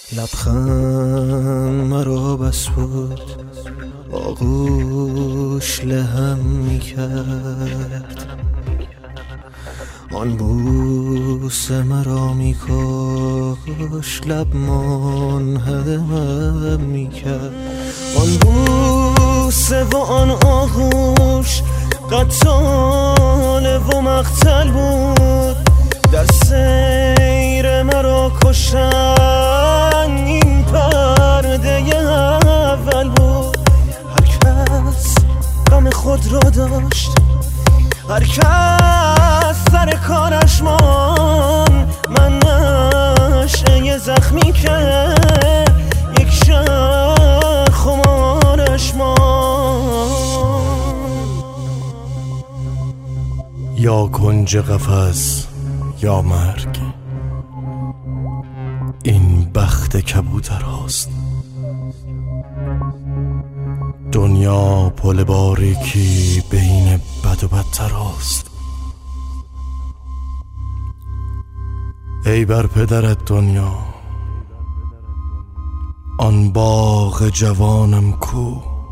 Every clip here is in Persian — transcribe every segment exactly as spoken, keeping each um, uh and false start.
لبخند مرا بس بود، آغوش لهم میکرد. آن بوسه مرا میکش، لب منهدم میکرد. آن بوسه و آن آغوش قتال و مقتل بود، در سیر مرا کشتن این پرده اول بود. هر کس غم خود را داشت، هر کس سر کارش مان، من نشأه زخمی که یک شب خمارش مان. یا کنج قفس یا مرگ، این بخت کبوتر هاست. دنیا پل باریکی بین بد و بدتر هاست. ای بر پدرت دنیا، آن باغ جوانم کو،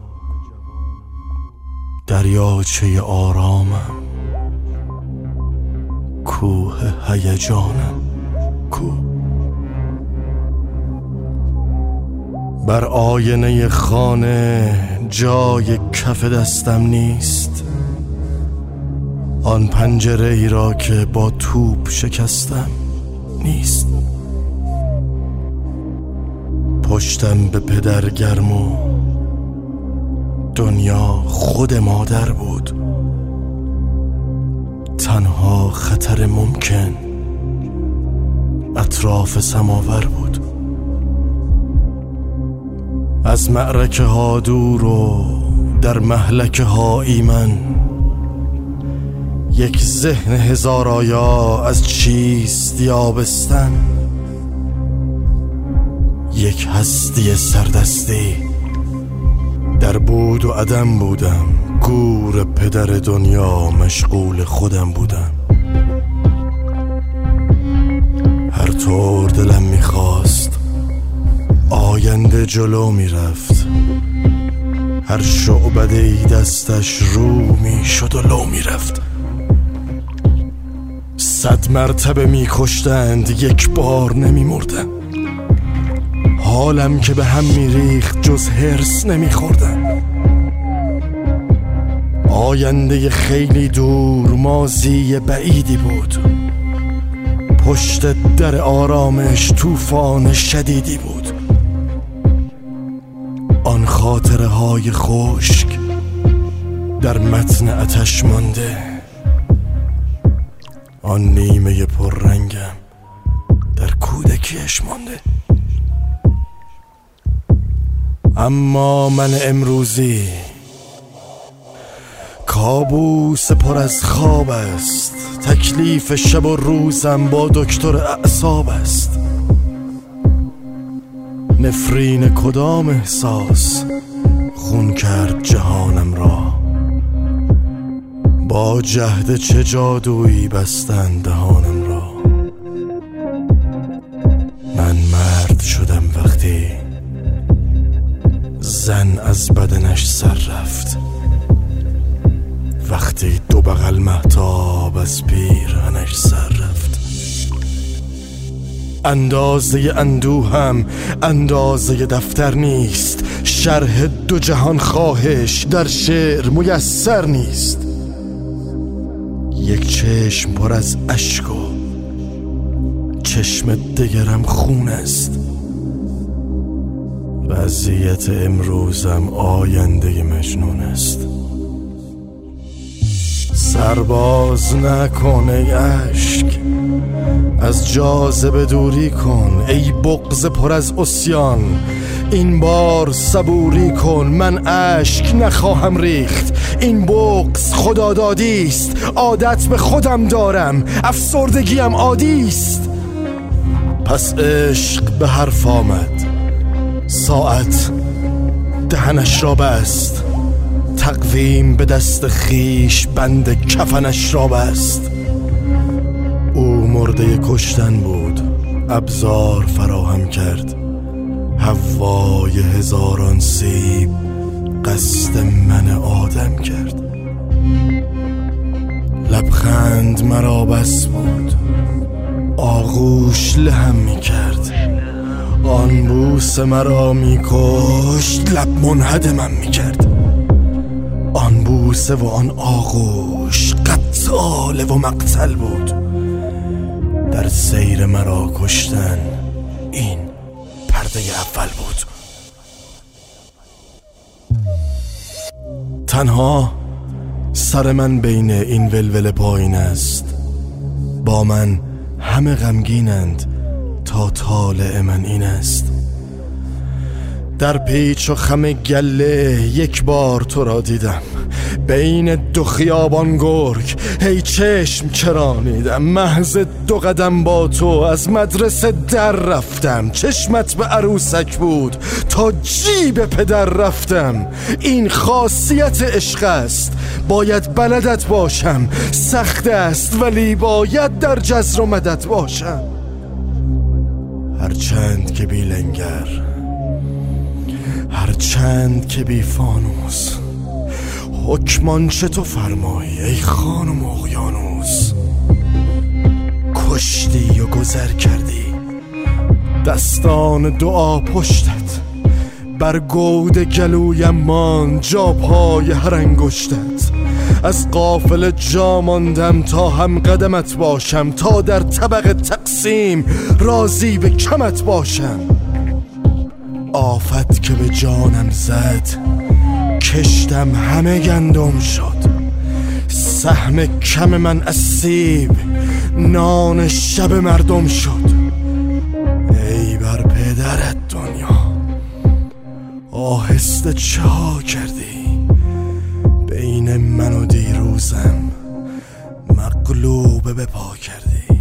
دریاچه آرامم، کوه هیجانم کو. بر آینه خانه جای کف دستم نیست، آن پنجره ای را که با توپ شکستم نیست. پشتم به پدر گرم و دنیا خود مادر بود. تنها خطر ممکن اطراف سماور بود. از معرکه ها دور و در مهلکه ها ایمن، یک ذهن هزار آیا از چیست یابستن، یک هستی سردستی در بود و عدم بودم. گور پدر دنیا مشغول خودم بودم. هر طور دلم میخواست آینده جلو میرفت، هر شعبده ای دستش رو میشد و لو میرفت. صد مرتبه میکشتند یک بار نمیمردم، حالم که به هم میریخت جز هرس نمیخوردم. آینده خیلی دور ماضی بعیدی بود، پشت در آرامش طوفان شدیدی بود. آن خاطره های خشک در متن آتش مانده، آن نیمه پررنگم در کودکیش مانده. اما من امروزی کابوس پر از خواب است، تکلیف شب و روزم با دکتر اعصاب است. نفرین کدام احساس خون کرد جهانم را، با جهد چه جادویی بستن دهانم را. من مرد شدم وقتی زن از بدنش سر رفت، وقتی دو بغل مهتاب از پیرهنش سر رفت. اندازه اندوهم اندازه دفتر نیست، شرح دو جهان خواهش در شعر میسر نیست. یک چشم پر از اشک و چشم دگرم خون است. وضعیت امروزم آینده مجنون است. سرباز نکن ای اشک، از جاذبه دوری کن ای بغض پر از عصیان. این بار صبوری کن، من اشک نخواهم ریخت. این بغض خدادادی است، عادت به خودم دارم، افسردگیم عادی است. پس عشق به حرف آمد، ساعت دهنش را بست، تقویم به دست خیش بند کفنش را بست. او مرده کشتن بود، ابزار فراهم کرد، حوای هزاران سیب قصد من آدم کرد. لبخند مرا بس بود، آغوش لهم می کرد. آن بوس مرا می کشت، لب منهدمم می کرد. آن بوسه و آن آغوش قتاله و مقتل بود. در سیر مرا کشتن این پرده اول بود. تنها سر من بین این ولول پایین است. با من همه غمگینند تا طالع من این است. در پیچ و خم گله یک بار تو را دیدم، بین دو خیابان گرگ هی چشم چرانیدم. محض دو قدم با تو از مدرسه در رفتم. چشمت به عروسک بود تا جیب پدر رفتم. این خاصیت عشق است، باید بلدت باشم. سخت است ولی باید در جزر و مدت باشم. هرچند که بی لنگر، هرچند که بی فانوس، حکمان چه تو فرمایی ای خانم اقیانوس. کشتی و گذر کردی دستان دعا پشتت، بر گود گلویم ماند جا پای هر انگشتت. از قافله جا ماندم تا هم قدمت باشم، تا در طبق تقسیم راضی به کمت باشم. آفت که به جانم زد کشتم همه گندم شد. سهم کم من از سیب نان شب مردم شد. ای بر پدرت دنیا آهسته چه ها کردی؟ بین من و دیروزم مغلوب به پا کردی.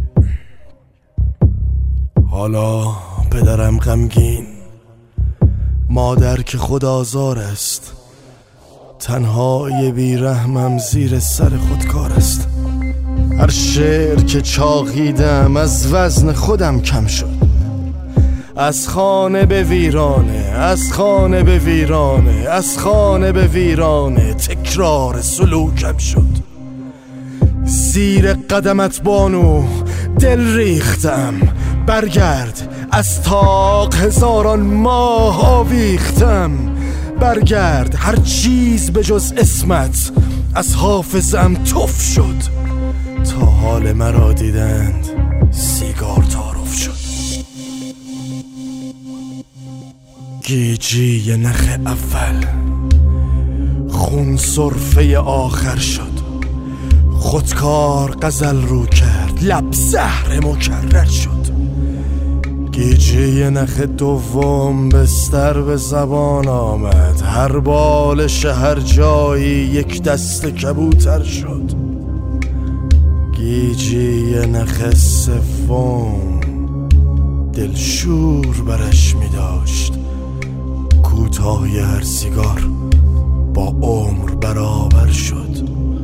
حالا پدرم غمگین، مادر که خود آزار است. تنهای بیرحمم زیر سر خود کار است. هر شعر که چاقیدم از وزن خودم کم شد. از خانه به ویرانه، از خانه به ویرانه، از خانه به ویرانه، تکرار سلوکم شد. زیر قدمت بانو دل ریختم، برگرد از تاق هزاران ماه آویختم. برگرد هر چیز به جز اسمت از حافظم تف شد. تا حال مرا دیدند سیگار تعارف شد. گیجی نخ اول خون سرفه آخر شد. خودکار غزل رو کرد، لب زهر مکرر شد. گیجی نخ دوم بستر به زبان آمد. هر بالش هر جایی یک دست کبوتر شد. گیجی نخ سوم دلشور برش می داشت. کوتاهی هر سیگار با عمر برابر شد.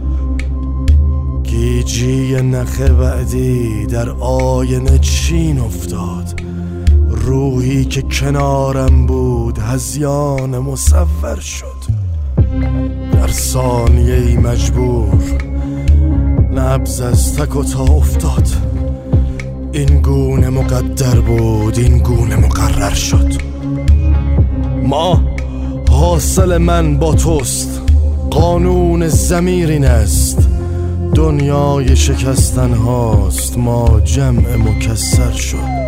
گیجی نخ بعدی در آینه چین افتاد. روحی که کنارم بود هذیان مصور شد. در ثانیه‌ای مجبور نبض از تک و تا افتاد. این گونه مقدر بود، این گونه مقرر شد. ما حاصل من با توست، قانون ضمیر این است. دنیای شکستن هاست، ما جمع مکسر شد.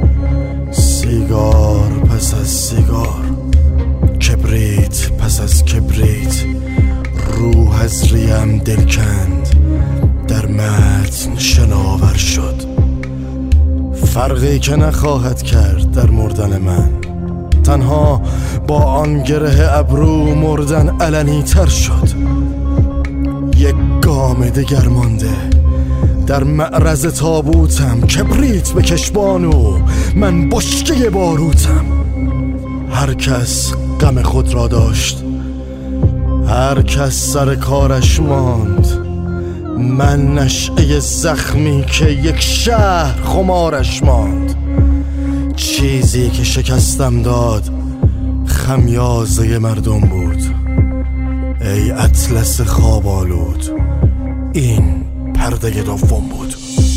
سیگار پس از سیگار، کبریت پس از کبریت، روح از ریم دل کند، در متن شناور شد. فرقی که نخواهد کرد در مردن من، تنها با آن گره ابرو مردن علنی تر شد. یک گام دگر مانده در معرض تابوتم. کبریت به کشبانو، من بشکه باروتم. هر کس غم خود را داشت، هر کس سر کارش ماند. من نشعه زخمی که یک شهر خمارش ماند. چیزی که شکستم داد خمیازه مردم بود. ای اطلس خواب آلود، این پرده دوم بود.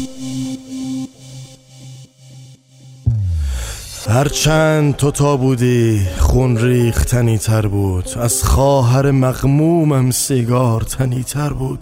هرچند تو تا بودی خون ریختنی تر بود، از خواهر مغمومم سیگار تنی تر بود.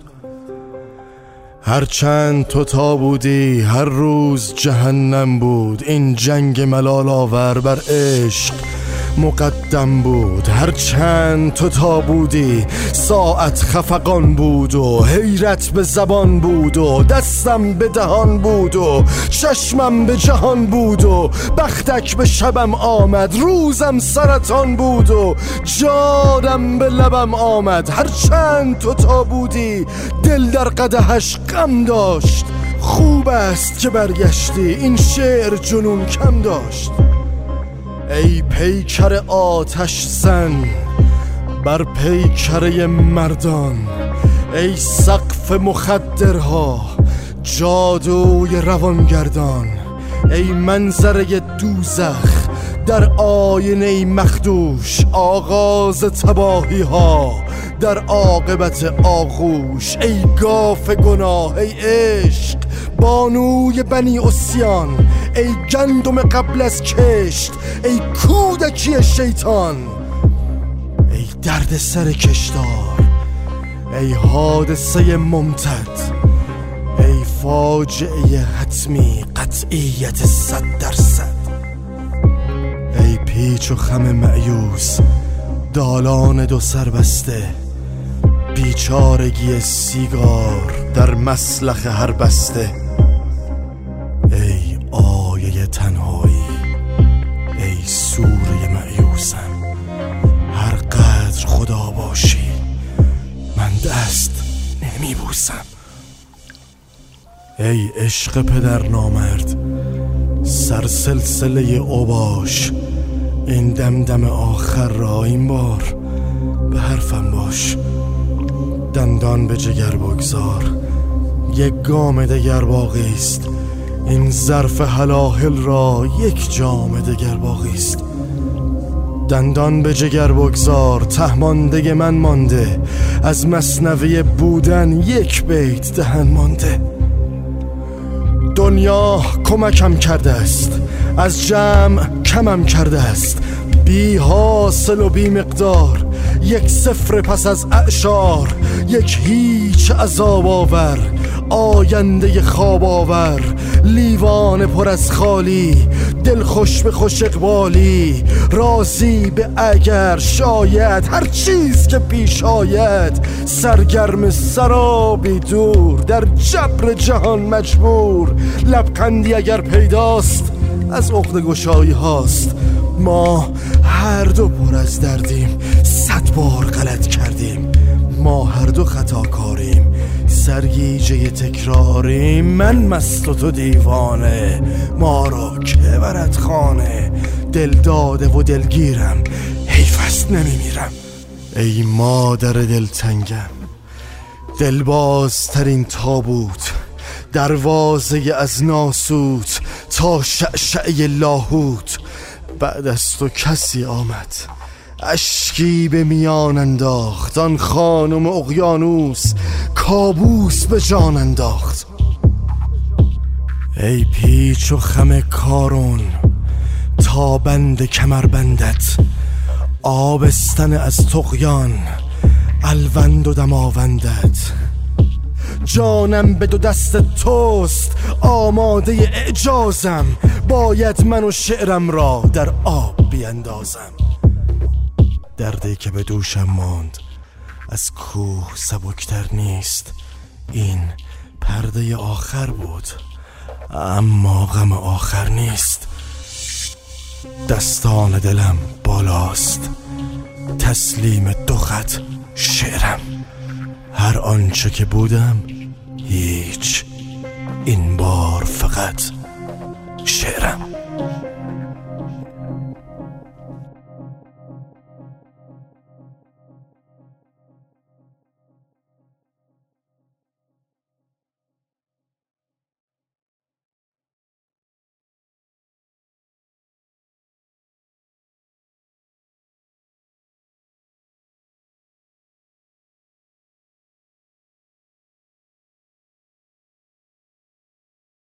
هرچند تو تا بودی هر روز جهنم بود، این جنگ ملال آور بر عشق مقدم بود. هرچند تو تا بودی ساعت خفقان بود و حیرت به زبان بود و دستم به دهان بود و چشمم به جهان بود و بختک به شبم آمد، روزم سرطان بود و جانم به لبم آمد. هرچند تو تا بودی دل در قدحش غم داشت، خوب است که برگشتی، این شعر جنون کم داشت. ای پیکر آتش زن بر پیکره مردان، ای سقف مخدرها جادوی روانگردان، ای منظره دوزخ در آینه مخدوش، آغاز تباهی ها در عاقبت آغوش. ای گاف گناه، ای عشق بانوی بنی عصیان، ای گندم قبل از کشت، ای کودکی شیطان، ای درد سر کشتار، ای حادثه ممتد، ای فاجعه حتمی قطعیت صد درصد. ای پیچ و خم مأیوس دالان دو سر بسته، بیچارگی سیگار در مسلخ هر بسته. ای آیه تنهایی، ای سوره مأیوسم، هر قدر خدا باشی من دست نمی بوسم. ای عشق پدر نامرد سر سلسله اوباش، این دمدم آخر را این بار به حرفم باش. دندان به جگر بگذار، یک گام دگر باقی است، این ظرف هلاهل را یک جام دگر باقی است. دندان به جگر بگذار، ته مانده من مانده، از مثنوی بودن یک بیت دهن مانده. دنیا کمکم کرده است، از جمع کمم کرده است، بی حاصل و بی مقدار، یک صفر پس از اعشار، یک هیچ عذاب آور، آینده خواب آور، لیوان پر از خالی، دل خوش به خوش اقبالی، راضی به اگر شاید هر چیز که پیش آید، سرگرم سرابی دور در جبر جهان مجبور. لبخندی اگر پیداست از عقده گشایی هاست، ما هر دو پر از دردیم، صد بار غلط کردیم، ما هر دو خطاکاریم، سرگیجه تکراریم. من مست و تو دیوانه، ما را که برد خانه، دل داده و دلگیرم، حیف است نمیمیرم. ای مادر دلتنگم، دلبازترین تابوت، دروازه از ناسوت تا شعشعه لاهوت. بعد از تو کسی آمد، اشکی به میان انداخت، آن خانم اقیانوس کابوس به جان انداخت. ای پیچ و خم کارون تا بند کمربندت، آبستن از طغیان الوند و دماوندت. جانم به دو دست توست، آماده اعجازم، باید من و شعرم را در آب بیندازم. دردی که به دوشم ماند از کوه سبکتر نیست، این پرده آخر بود اما غم آخر نیست. دستان دلم بالاست، تسلیم دو خط شعرم، هر آنچه که بودم هیچ، این بار فقط شعرم.